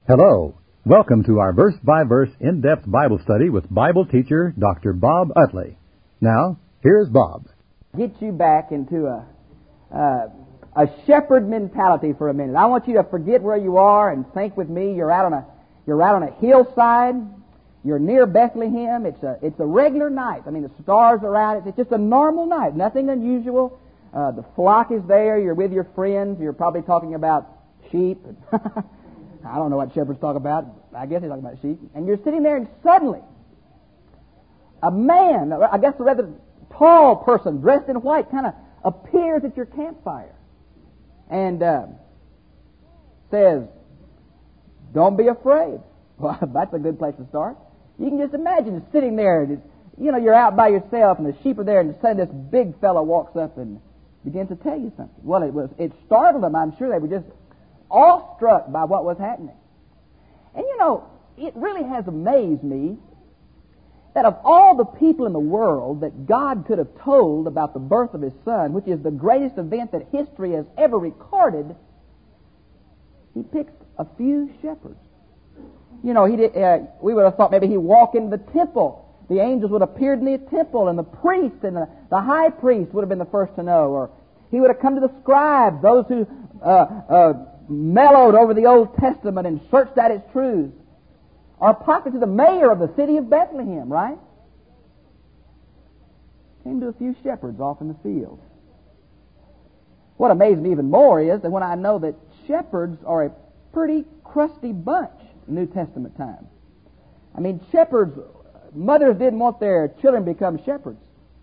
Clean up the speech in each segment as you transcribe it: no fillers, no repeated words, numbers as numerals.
Hello. Welcome to our verse-by-verse in-depth Bible study with Bible teacher Dr. Bob Utley. Now, here's Bob. Get you back into a shepherd mentality for a minute. I want you to forget where you are and think with me. You're out on a hillside. You're near Bethlehem. It's a regular night. I mean, the stars are out. It's just a normal night. Nothing unusual. The flock is there. You're with your friends. You're probably talking about sheep. I don't know what shepherds talk about. I guess they talk about sheep. And you're sitting there, and suddenly, a man, I guess a rather tall person, dressed in white, kind of appears at your campfire and says, "Don't be afraid." Well, that's a good place to start. You can just imagine sitting there, and you're out by yourself, and the sheep are there, and suddenly this big fellow walks up and begins to tell you something. Well, it startled them. I'm sure they were just awestruck by what was happening. And it really has amazed me that of all the people in the world that God could have told about the birth of His Son, which is the greatest event that history has ever recorded, He picked a few shepherds. We would have thought maybe He'd walk into the temple. The angels would have appeared in the temple, and the priest and the high priest would have been the first to know. Or He would have come to the scribes, those who mellowed over the Old Testament and searched out its truths. Or possibly to the mayor of the city of Bethlehem, right? Came to a few shepherds off in the field. What amazed me even more is that when I know that shepherds are a pretty crusty bunch in New Testament time. I mean, shepherds, mothers didn't want their children to become shepherds.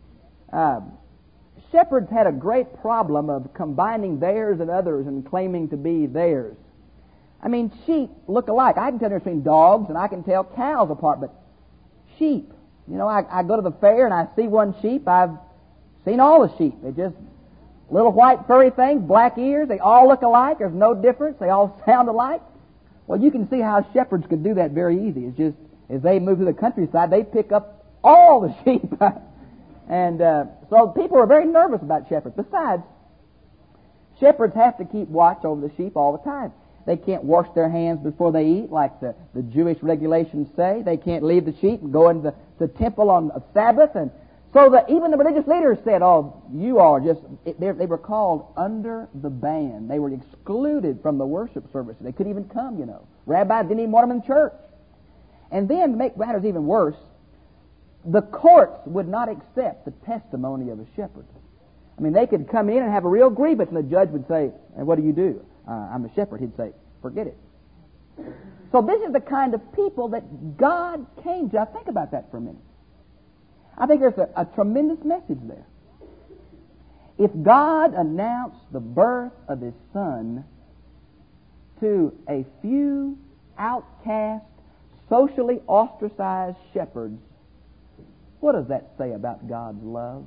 Shepherds had a great problem of combining theirs and others and claiming to be theirs. I mean, sheep look alike. I can tell the difference between dogs and I can tell cows apart, but sheep, I go to the fair and I see one sheep. I've seen all the sheep. They're just little white furry things, black ears. They all look alike. There's no difference. They all sound alike. Well, you can see how shepherds could do that very easy. It's just as they move to the countryside, they pick up all the sheep. And so people are very nervous about shepherds. Besides, shepherds have to keep watch over the sheep all the time. They can't wash their hands before they eat, like the Jewish regulations say. They can't leave the sheep and go into the temple on a Sabbath. And so even the religious leaders said, you are just... They were called under the ban. They were excluded from the worship service. They couldn't even come, Rabbis didn't even want them in church. And then, to make matters even worse, the courts would not accept the testimony of a shepherd. I mean, they could come in and have a real grievance, and the judge would say, "And what do you do?" "I'm a shepherd." He'd say, "Forget it." So this is the kind of people that God came to. Now, think about that for a minute. I think there's a tremendous message there. If God announced the birth of His Son to a few outcast, socially ostracized shepherds, what does that say about God's love?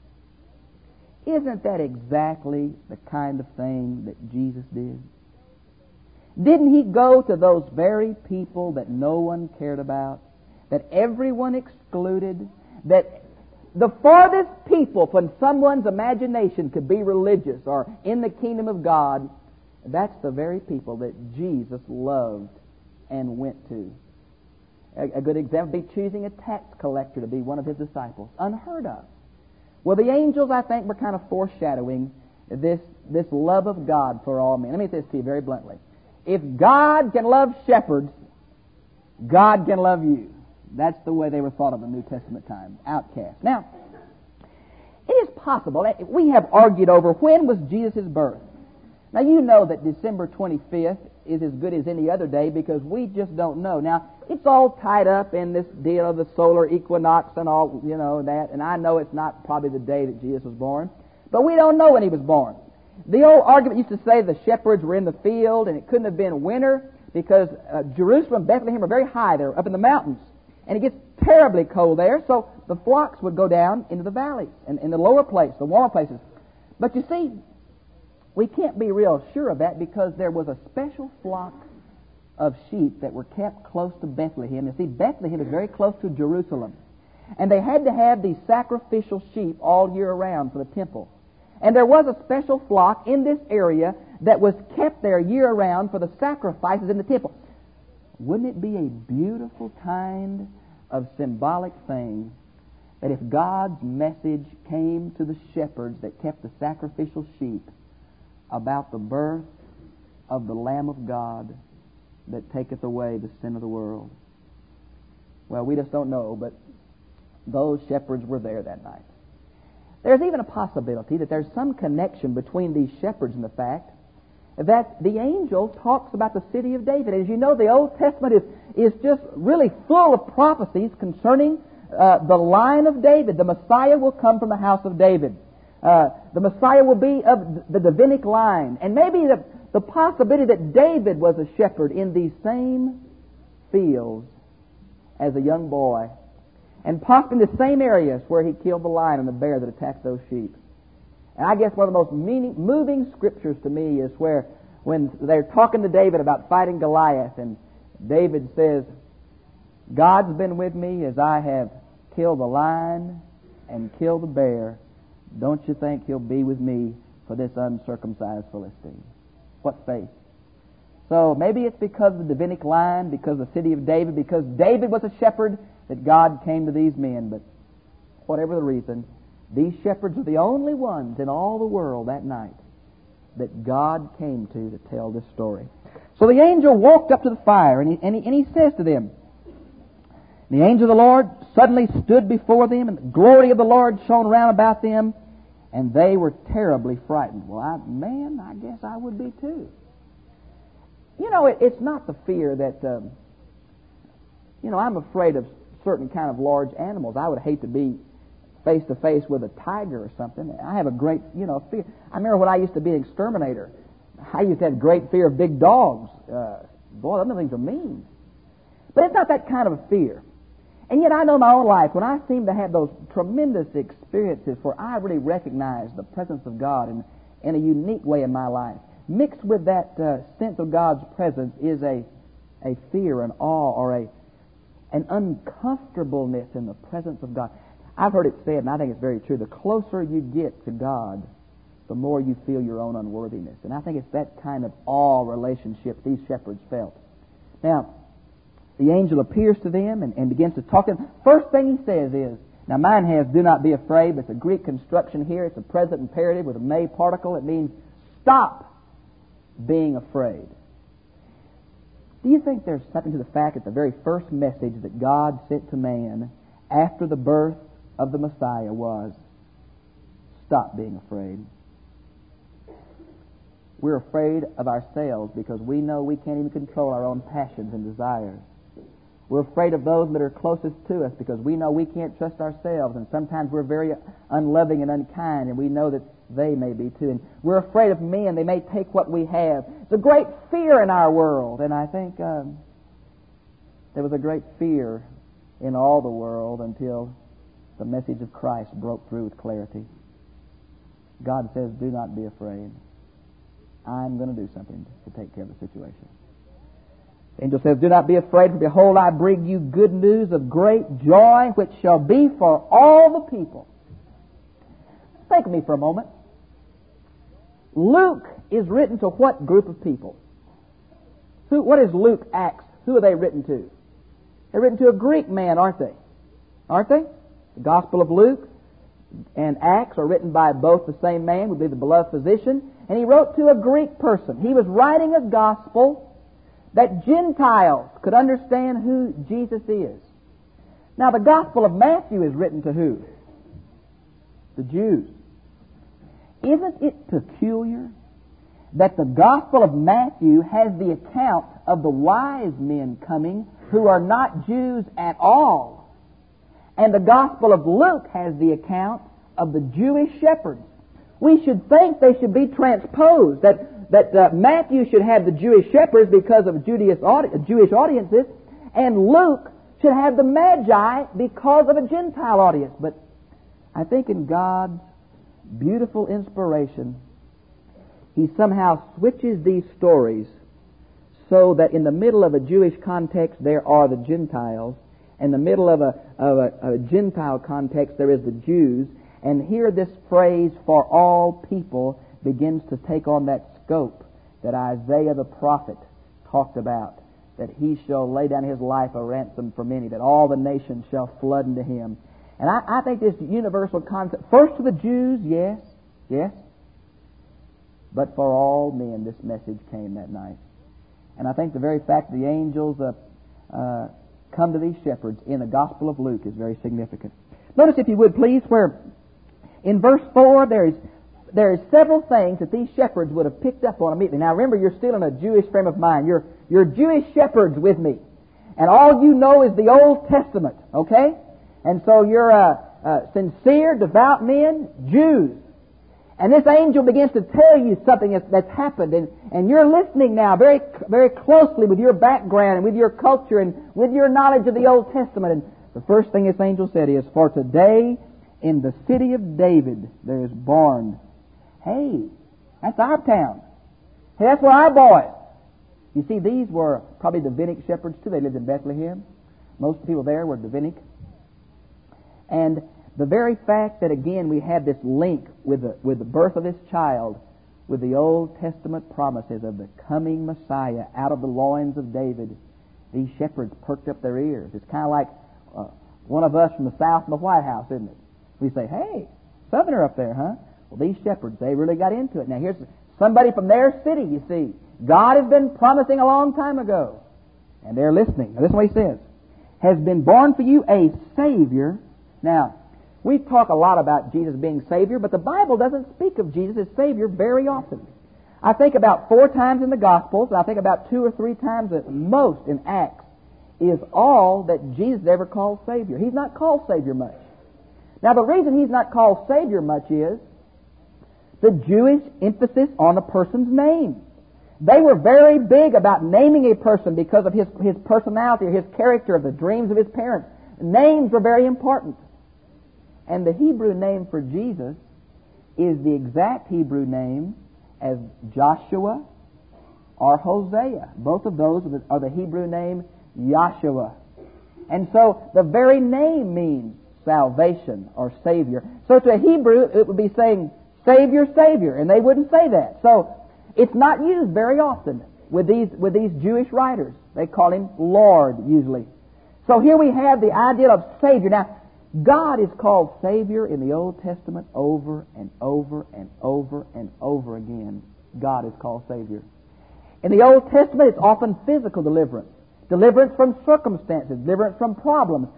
Isn't that exactly the kind of thing that Jesus did? Didn't He go to those very people that no one cared about, that everyone excluded, that the farthest people from someone's imagination could be religious or in the kingdom of God? That's the very people that Jesus loved and went to. A good example would be choosing a tax collector to be one of His disciples. Unheard of. Well, the angels, I think, were kind of foreshadowing this love of God for all men. Let me say this to you very bluntly. If God can love shepherds, God can love you. That's the way they were thought of in the New Testament time. Outcasts. Now, it is possible. We have argued over when was Jesus' birth. Now, you know that December 25th is as good as any other day because we just don't know. Now, it's all tied up in this deal of the solar equinox and all, that. And I know it's not probably the day that Jesus was born. But we don't know when He was born. The old argument used to say the shepherds were in the field and it couldn't have been winter because Jerusalem and Bethlehem are very high. They're up in the mountains. And it gets terribly cold there. So the flocks would go down into the valleys and in the lower place, the warmer places. But you see, we can't be real sure of that because there was a special flock of sheep that were kept close to Bethlehem. You see, Bethlehem is very close to Jerusalem. And they had to have these sacrificial sheep all year round for the temple. And there was a special flock in this area that was kept there year round for the sacrifices in the temple. wouldn't it be a beautiful kind of symbolic thing that if God's message came to the shepherds that kept the sacrificial sheep about the birth of the Lamb of God that taketh away the sin of the world? Well, we just don't know, but those shepherds were there that night. There's even a possibility that there's some connection between these shepherds and the fact that the angel talks about the city of David. As you know, the Old Testament is just really full of prophecies concerning the line of David. The Messiah will come from the house of David. The Messiah will be of the Davidic line. And maybe the possibility that David was a shepherd in these same fields as a young boy, and possibly in the same areas where he killed the lion and the bear that attacked those sheep. And I guess one of the most moving scriptures to me is when they're talking to David about fighting Goliath, and David says, God's been with me as I have killed the lion and killed the bear. Don't you think He'll be with me for this uncircumcised Philistine? What faith! So maybe it's because of the Davidic line, because of the city of David, because David was a shepherd, that God came to these men. But whatever the reason, these shepherds are the only ones in all the world that night that God came to tell this story. So the angel walked up to the fire, and he says to them, the angel of the Lord suddenly stood before them, and the glory of the Lord shone round about them, and they were terribly frightened. Well, I guess I would be too. You know, it's not the fear that, I'm afraid of certain kind of large animals. I would hate to be face to face with a tiger or something. I have a great, fear. I remember when I used to be an exterminator, I used to have great fear of big dogs. Boy, those things are mean. But it's not that kind of a fear. And yet I know my own life, when I seem to have those tremendous experiences where I really recognize the presence of God in a unique way in my life, mixed with that sense of God's presence is a fear, an awe, or an uncomfortableness in the presence of God. I've heard it said, and I think it's very true, the closer you get to God, the more you feel your own unworthiness. And I think it's that kind of awe relationship these shepherds felt. Now, the angel appears to them and begins to talk to them. First thing he says is, now mine has do not be afraid, but it's a Greek construction here. It's a present imperative with a may particle. It means stop being afraid. Do you think there's something to the fact that the very first message that God sent to man after the birth of the Messiah was, stop being afraid? We're afraid of ourselves because we know we can't even control our own passions and desires. We're afraid of those that are closest to us because we know we can't trust ourselves, and sometimes we're very unloving and unkind, and we know that they may be too. And we're afraid of men. They may take what we have. It's a great fear in our world, and I think there was a great fear in all the world until the message of Christ broke through with clarity. God says, do not be afraid. I'm going to do something to take care of the situation. The angel says, do not be afraid, for behold, I bring you good news of great joy, which shall be for all the people. Think of me for a moment. Luke is written to what group of people? What is Luke, Acts? Who are they written to? They're written to a Greek man, aren't they? Aren't they? The Gospel of Luke and Acts are written by both the same man, would be the beloved physician, and he wrote to a Greek person. He was writing a gospel that Gentiles could understand who Jesus is. Now, the Gospel of Matthew is written to who? The Jews. Isn't it peculiar that the Gospel of Matthew has the account of the wise men coming who are not Jews at all, and the Gospel of Luke has the account of the Jewish shepherds? We should think they should be transposed, that Matthew should have the Jewish shepherds because of Jewish audiences, and Luke should have the Magi because of a Gentile audience. But I think in God's beautiful inspiration, He somehow switches these stories so that in the middle of a Jewish context there are the Gentiles, in the middle of a Gentile context there is the Jews, and here this phrase, for all people, begins to take on that scope that Isaiah the prophet talked about that He shall lay down His life a ransom for many, that all the nations shall flood into Him. And I think this universal concept, first to the Jews, yes, but for all men this message came that night. And I think the very fact that the angels come to these shepherds in the Gospel of Luke is very significant. Notice, if you would please, where in verse 4 there is several things that these shepherds would have picked up on immediately. Now remember, you're still in a Jewish frame of mind. You're Jewish shepherds with me. And all you know is the Old Testament, okay? And so you're sincere, devout men, Jews. And this angel begins to tell you something that's happened, and you're listening now very, very closely with your background and with your culture and with your knowledge of the Old Testament. And the first thing this angel said is, "For today in the city of David there is born." Hey, that's our town. Hey, that's where our boys. You see, these were probably Davidic shepherds too. They lived in Bethlehem. Most of the people there were Davidic. And the very fact that, again, we have this link with the birth of this child with the Old Testament promises of the coming Messiah out of the loins of David, these shepherds perked up their ears. It's kind of like one of us from the South in the White House, isn't it? We say, "Hey, Southerner up there, huh?" Well, these shepherds, they really got into it. Now, here's somebody from their city, you see. God has been promising a long time ago, and they're listening. Now, this is what He says. "Has been born for you a Savior." Now, we talk a lot about Jesus being Savior, but the Bible doesn't speak of Jesus as Savior very often. I think about 4 times in the Gospels, and I think about 2 or 3 times at most in Acts, is all that Jesus ever called Savior. He's not called Savior much. Now, the reason He's not called Savior much is the Jewish emphasis on a person's name. They were very big about naming a person because of his personality or his character, or the dreams of his parents. Names were very important. And the Hebrew name for Jesus is the exact Hebrew name as Joshua or Hosea. Both of those are the Hebrew name Yahshua. And so the very name means salvation or Savior. So to a Hebrew, it would be saying, "Savior, Savior," and they wouldn't say that. So it's not used very often with these Jewish writers. They call Him Lord usually. So here we have the idea of Savior. Now, God is called Savior in the Old Testament over and over and over and over again. God is called Savior. In the Old Testament, it's often physical deliverance. Deliverance from circumstances. Deliverance from problems.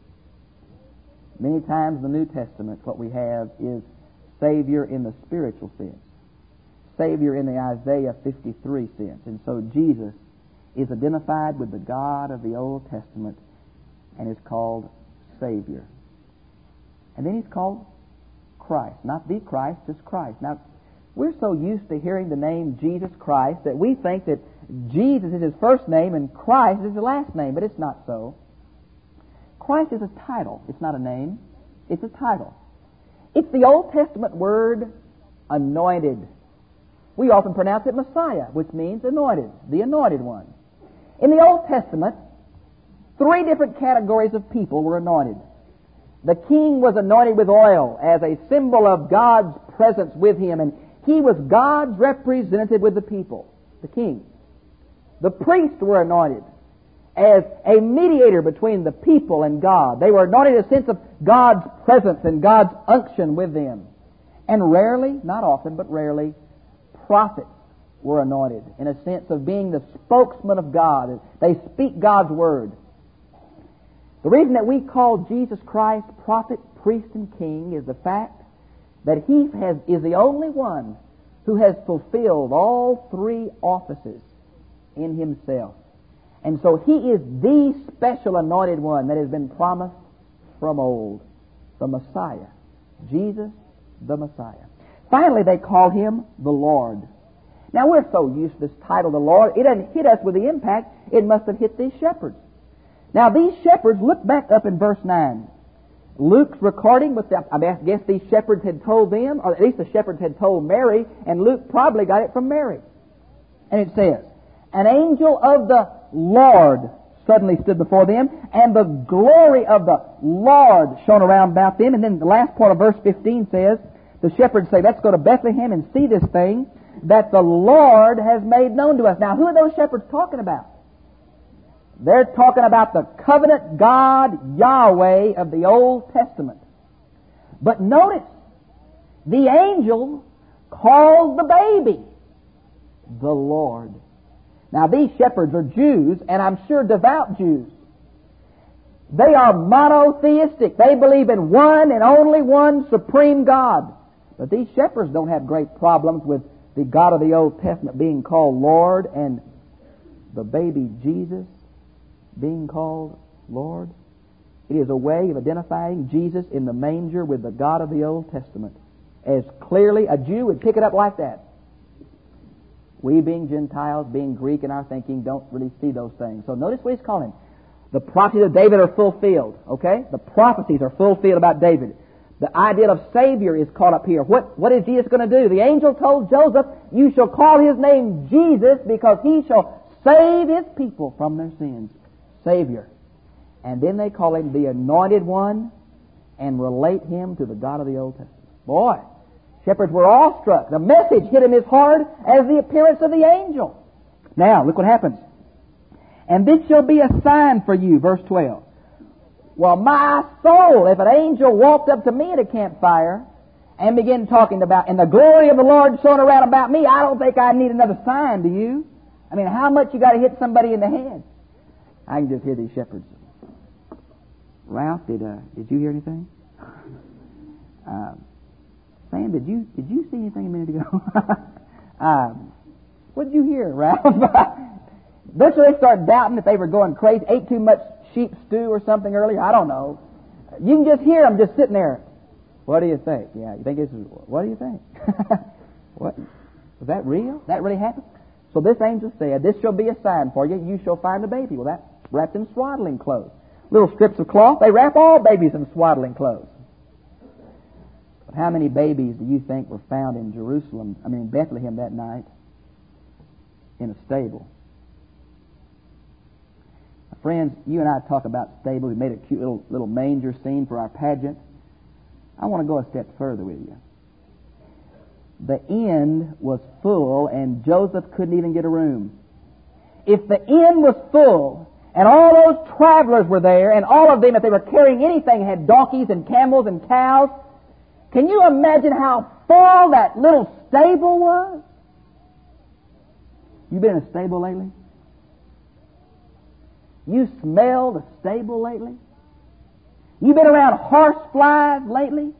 Many times in the New Testament, what we have is Savior in the spiritual sense. Savior in the Isaiah 53 sense. And so Jesus is identified with the God of the Old Testament and is called Savior. And then He's called Christ. Not the Christ, just Christ. Now, we're so used to hearing the name Jesus Christ that we think that Jesus is His first name and Christ is His last name, but it's not so. Christ is a title. It's not a name. It's a title. It's the Old Testament word anointed. We often pronounce it Messiah, which means anointed, the anointed one. In the Old Testament, 3 different categories of people were anointed. The king was anointed with oil as a symbol of God's presence with him, and he was God's representative with the people, the king. The priests were anointed as a mediator between the people and God. They were anointed in a sense of God's presence and God's unction with them. And rarely, not often, but rarely, prophets were anointed in a sense of being the spokesman of God. They speak God's word. The reason that we call Jesus Christ prophet, priest, and king is the fact that He is the only one who has fulfilled all 3 offices in Himself. And so He is the special anointed one that has been promised from old, the Messiah. Jesus, the Messiah. Finally, they call Him the Lord. Now, we're so used to this title, the Lord, it doesn't hit us with the impact it must have hit these shepherds. Now, these shepherds, look back up in verse 9. Luke's recording, I guess these shepherds had told them, or at least the shepherds had told Mary, and Luke probably got it from Mary. And it says, "An angel of the Lord suddenly stood before them, and the glory of the Lord shone around about them." And then the last part of verse 15 says, the shepherds say, "Let's go to Bethlehem and see this thing that the Lord has made known to us." Now, who are those shepherds talking about? They're talking about the covenant God, Yahweh, of the Old Testament. But notice, the angel called the baby the Lord. Now, these shepherds are Jews, and I'm sure devout Jews. They are monotheistic. They believe in one and only one supreme God. But these shepherds don't have great problems with the God of the Old Testament being called Lord and the baby Jesus being called Lord. It is a way of identifying Jesus in the manger with the God of the Old Testament. As clearly a Jew would pick it up like that. We, being Gentiles, being Greek in our thinking, don't really see those things. So notice what he's calling. The prophecies of David are fulfilled. Okay? The prophecies are fulfilled about David. The idea of Savior is caught up here. What is Jesus going to do? The angel told Joseph, you shall call his name Jesus because he shall save his people from their sins. Savior. And then they call him the Anointed One and relate him to the God of the Old Testament. Boy, shepherds were awestruck. The message hit him as hard as the appearance of the angel. Now, look what happens. And this shall be a sign for you, verse 12. Well, my soul, if an angel walked up to me at a campfire and began talking about, and the glory of the Lord shone around about me, I don't think I need another sign, do you? I mean, how much you got to hit somebody in the head? I can just hear these shepherds. Ralph, did you hear anything? Sam, did you see anything a minute ago? What did you hear, Ralph? Eventually they started doubting if they were going crazy, ate too much sheep stew or something earlier. I don't know. You can just hear them just sitting there. What do you think? Yeah, you think this is, what do you think? What? Was that real? That really happened? So this angel said, this shall be a sign for you. You shall find a baby. Well, that's wrapped in swaddling clothes. Little strips of cloth. They wrap all babies in swaddling clothes. But how many babies do you think were found in Bethlehem that night in a stable? Friends, you and I talk about stables. We made a cute little manger scene for our pageant. I want to go a step further with you. The inn was full, and Joseph couldn't even get a room. If the inn was full, and all those travelers were there, and all of them, if they were carrying anything, had donkeys and camels and cows, can you imagine how full that little stable was? You been in a stable lately? You smelled a stable lately? You been around horseflies lately?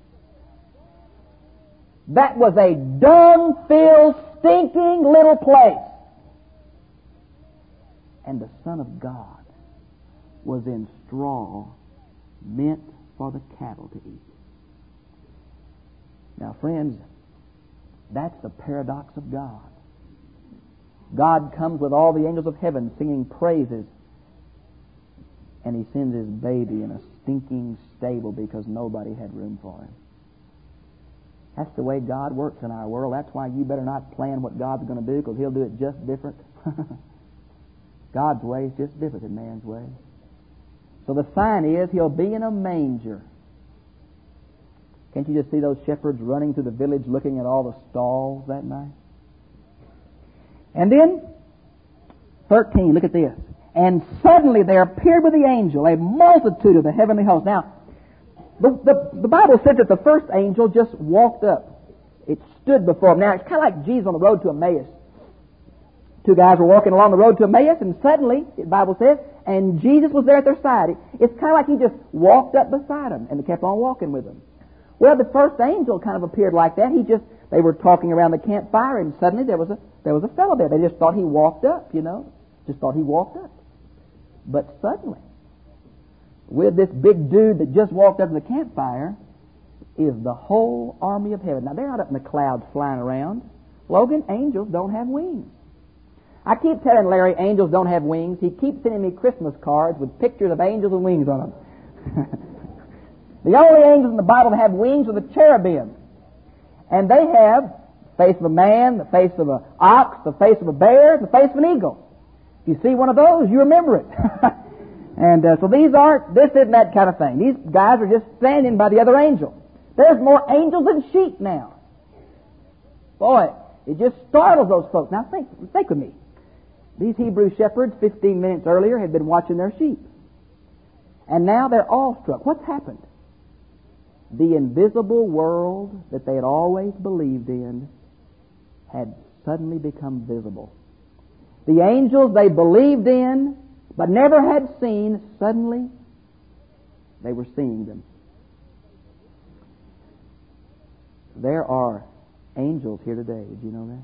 That was a dung-filled, stinking little place. And the Son of God was in straw meant for the cattle to eat. Now, friends, that's the paradox of God. God comes with all the angels of heaven singing praises, and He sends His baby in a stinking stable because nobody had room for Him. That's the way God works in our world. That's why you better not plan what God's going to do, because He'll do it just different. God's way is just different than man's way. So the sign is He'll be in a manger. Can't you just see those shepherds running through the village looking at all the stalls that night? And then, 13, look at this. And suddenly there appeared with the angel a multitude of the heavenly host. Now, the Bible says that the first angel just walked up. It stood before him. Now, it's kind of like Jesus on the road to Emmaus. Two guys were walking along the road to Emmaus, and suddenly, the Bible says, and Jesus was there at their side. It's kind of like He just walked up beside them, and they kept on walking with them. Well, the first angel kind of appeared like that. They were talking around the campfire, and suddenly there was a fellow there. They just thought he walked up, Just thought he walked up. But suddenly, with this big dude that just walked up to the campfire, is the whole army of heaven. Now, they're not up in the clouds flying around. Logan, angels don't have wings. I keep telling Larry angels don't have wings. He keeps sending me Christmas cards with pictures of angels with wings on them. The only angels in the Bible that have wings are the cherubim. And they have the face of a man, the face of an ox, the face of a bear, the face of an eagle. If you see one of those, you remember it. And so this isn't that kind of thing. These guys are just standing by the other angel. There's more angels than sheep now. Boy, it just startles those folks. Now think with me. These Hebrew shepherds 15 minutes earlier had been watching their sheep. And now they're awestruck. What's happened? The invisible world that they had always believed in had suddenly become visible. The angels they believed in but never had seen, suddenly they were seeing them. There are angels here today. Did you know that?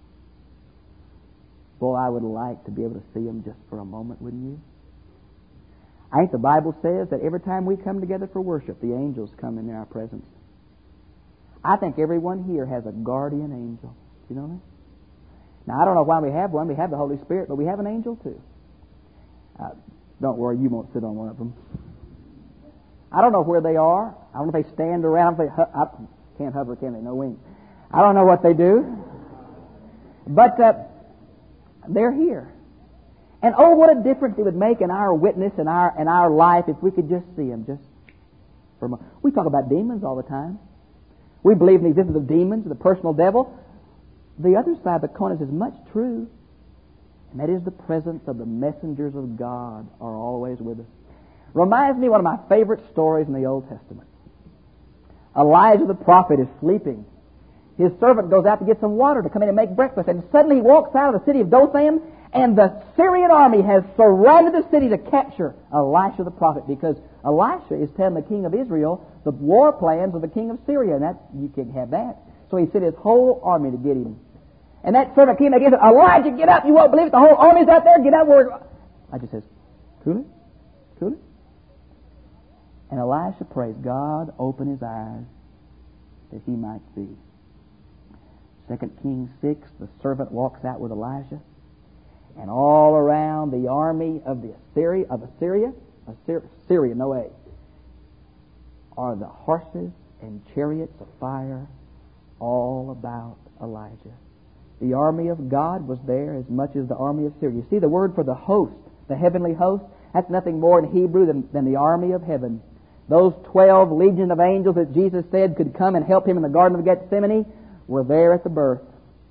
Boy, I would like to be able to see them just for a moment, wouldn't you? I think the Bible says that every time we come together for worship, the angels come in our presence. I think everyone here has a guardian angel. Do you know that? Now, I don't know why we have one. We have the Holy Spirit, but we have an angel too. Don't worry, you won't sit on one of them. I don't know where they are. I don't know if they stand around. If they can't hover, can they? No wings. I don't know what they do. But they're here. And oh, what a difference it would make in our witness and our life if we could just see them. Just for a moment. We talk about demons all the time. We believe in the existence of demons, the personal devil. The other side of the coin is as much true, and that is the presence of the messengers of God are always with us. Reminds me of one of my favorite stories in the Old Testament. Elijah the prophet is sleeping. His servant goes out to get some water to come in and make breakfast, and suddenly he walks out of the city of Dothan, and the Syrian army has surrounded the city to capture Elisha the prophet, because Elisha is telling the king of Israel the war plans of the king of Syria, and that you can't have that. So he sent his whole army to get him. And that servant came again and said, Elijah, get up, you won't believe it, the whole army's out there, get up. Elijah says, cool it. And Elisha prays, God, open his eyes that he might see. 2 Kings 6, the servant walks out with Elijah, and all around the army of Syria, no A, are the horses and chariots of fire all about Elijah. The army of God was there as much as the army of Syria. You see, the word for the host, the heavenly host, that's nothing more in Hebrew than the army of heaven. Those 12 legion of angels that Jesus said could come and help him in the Garden of Gethsemane were there at the birth.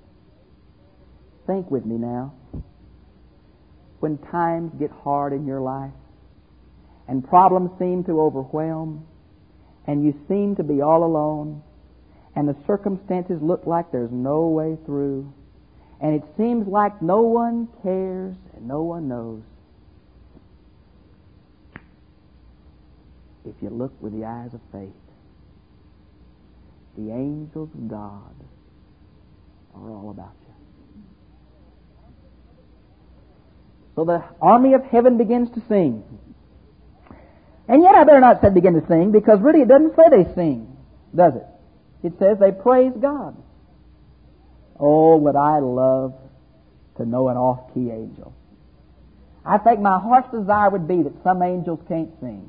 Think with me now. When times get hard in your life and problems seem to overwhelm and you seem to be all alone and the circumstances look like there's no way through and it seems like no one cares and no one knows, if you look with the eyes of faith, the angels of God are all about you. So the army of heaven begins to sing. And yet I better not say begin to sing, because really it doesn't say they sing, does it? It says they praise God. Oh, would I love to know an off-key angel. I think my heart's desire would be that some angels can't sing.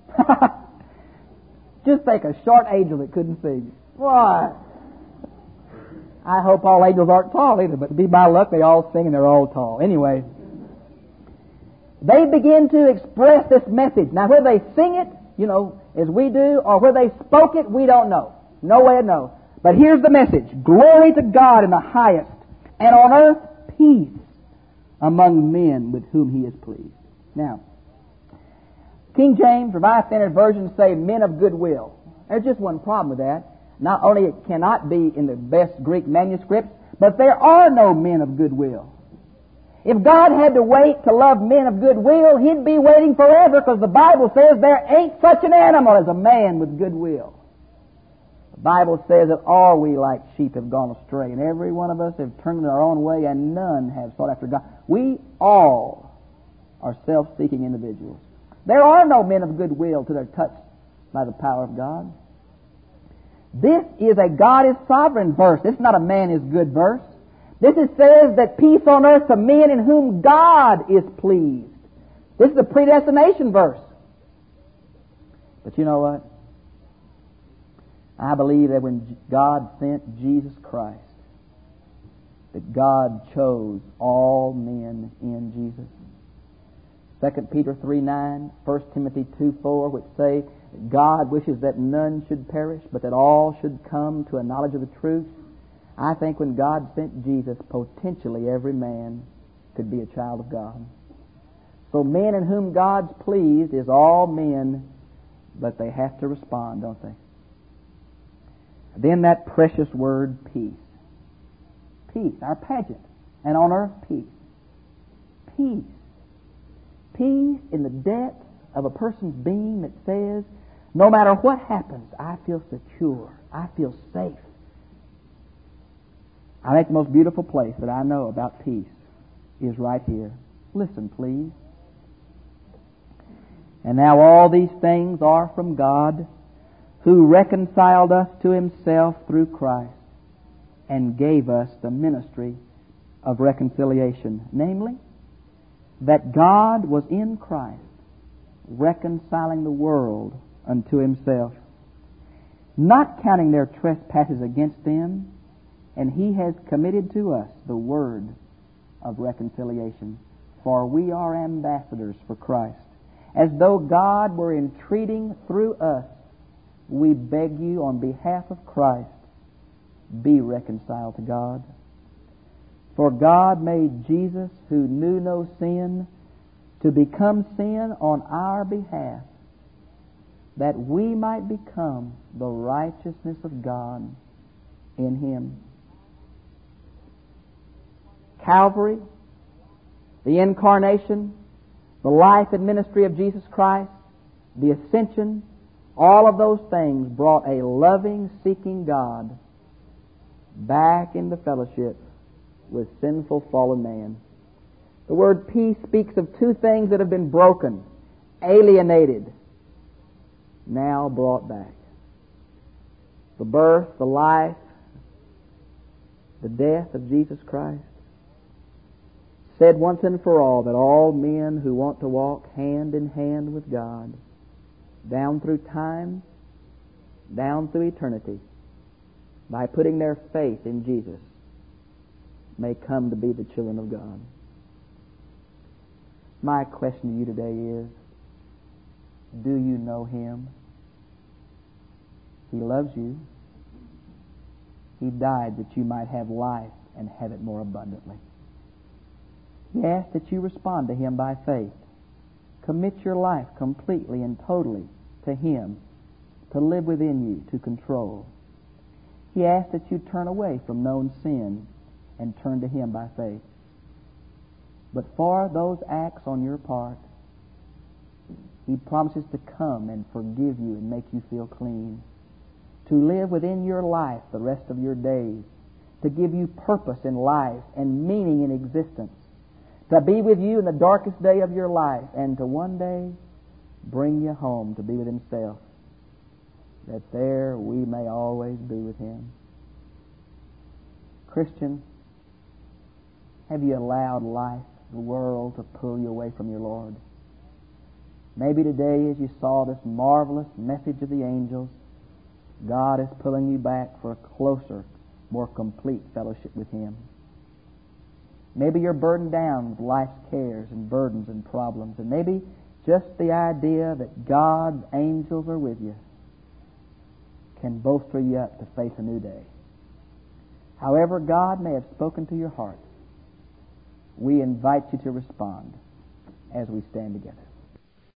Just think, a short angel that couldn't sing. Why? I hope all angels aren't tall either, but to be my luck, they all sing and they're all tall. Anyway, they begin to express this message. Now, whether they sing it, as we do, or whether they spoke it, we don't know. No way to know. But here's the message. Glory to God in the highest, and on earth peace among men with whom He is pleased. Now, King James, Revised Standard Version say men of goodwill. There's just one problem with that. Not only it cannot be in the best Greek manuscripts, but there are no men of goodwill. If God had to wait to love men of goodwill, He'd be waiting forever, because the Bible says there ain't such an animal as a man with goodwill. The Bible says that all we like sheep have gone astray, and every one of us have turned our own way, and none have sought after God. We all are self-seeking individuals. There are no men of goodwill till they're touched by the power of God. This is a God is sovereign verse. This is not a man is good verse. This says that peace on earth to men in whom God is pleased. This is a predestination verse. But you know what? I believe that when God sent Jesus Christ, that God chose all men in Jesus. 2 Peter 3:9, 1 Timothy 2:4, which say, God wishes that none should perish, but that all should come to a knowledge of the truth. I think when God sent Jesus, potentially every man could be a child of God. So men in whom God's pleased is all men, but they have to respond, don't they? Then that precious word, peace. Peace, our pageant. And on earth, peace. Peace. Peace in the depths of a person's being that says, no matter what happens, I feel secure. I feel safe. I think the most beautiful place that I know about peace is right here. Listen, please. And now all these things are from God, who reconciled us to Himself through Christ and gave us the ministry of reconciliation. Namely, that God was in Christ, reconciling the world unto Himself, not counting their trespasses against them, and He has committed to us the word of reconciliation. For we are ambassadors for Christ. As though God were entreating through us, we beg you on behalf of Christ, be reconciled to God. For God made Jesus, who knew no sin, to become sin on our behalf, that we might become the righteousness of God in Him. Calvary, the incarnation, the life and ministry of Jesus Christ, the ascension, all of those things brought a loving, seeking God back into fellowship with sinful, fallen man. The word peace speaks of two things that have been broken, alienated, now brought back. The birth, the life, the death of Jesus Christ. Said once and for all that all men who want to walk hand in hand with God, down through time, down through eternity, by putting their faith in Jesus, may come to be the children of God. My question to you today is, do you know Him? He loves you. He died that you might have life and have it more abundantly. He asks that you respond to Him by faith. Commit your life completely and totally to Him, to live within you, to control. He asks that you turn away from known sin and turn to Him by faith. But for those acts on your part, He promises to come and forgive you and make you feel clean, to live within your life the rest of your days, to give you purpose in life and meaning in existence, to be with you in the darkest day of your life, and to one day bring you home to be with Himself, that there we may always be with Him. Christian, have you allowed life, the world, to pull you away from your Lord? Maybe today, as you saw this marvelous message of the angels, God is pulling you back for a closer, more complete fellowship with Him. Maybe you're burdened down with life's cares and burdens and problems, and maybe just the idea that God's angels are with you can bolster you up to face a new day. However God may have spoken to your heart, we invite you to respond as we stand together.